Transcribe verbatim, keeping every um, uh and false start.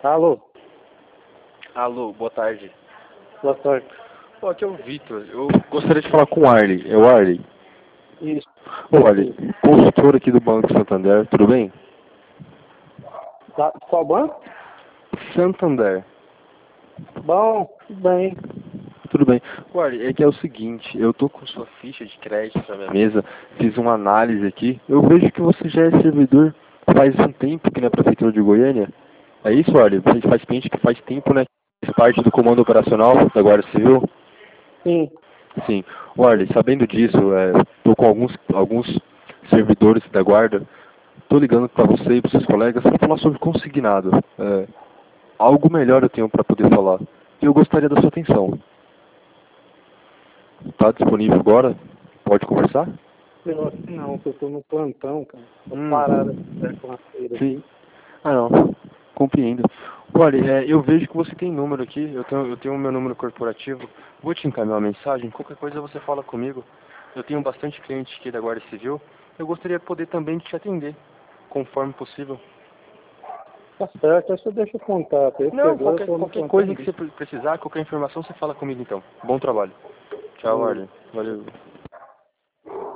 Alô, Alô, boa tarde. boa tarde. Pô, aqui é o Vitor. Eu gostaria de falar com o Arley. É o Arley? Isso. Ô, Arley, consultor aqui do Banco Santander, tudo bem? Tá, qual banco? Santander. Bom, tudo bem. Tudo bem. Ô, Arley, é que é o seguinte, eu tô com sua ficha de crédito na minha mesa, fiz uma análise aqui, eu vejo que você já é servidor faz um tempo aqui na Prefeitura de Goiânia. É isso, Arley? Faz, faz tempo que faz tempo, né? Faz parte do comando operacional da Guarda Civil? Sim. Sim. Olha, sabendo disso, estou com alguns, alguns servidores da guarda, estou ligando para você e para seus colegas para falar sobre consignado. É, algo melhor eu tenho para poder falar. E eu gostaria da sua atenção. Está disponível agora? Pode conversar? Eu acho que não, porque eu tô no plantão, cara. Tô Hum, parado aqui com a feira sim. aqui. Ah, não. Compreendo. Olha, é, eu vejo que você tem número aqui, eu tenho, eu tenho o meu número corporativo. Vou te encaminhar uma mensagem, qualquer coisa você fala comigo. Eu tenho bastante cliente aqui da Guarda Civil. Eu gostaria de poder também te atender, conforme possível. Tá certo, aí você deixa o contato aí, porque Não, agora eu qualquer, tô no qualquer plantão coisa que mesmo. você precisar, qualquer informação, você fala comigo então. Bom trabalho. Tchau, Valeu. Arlen. Valeu.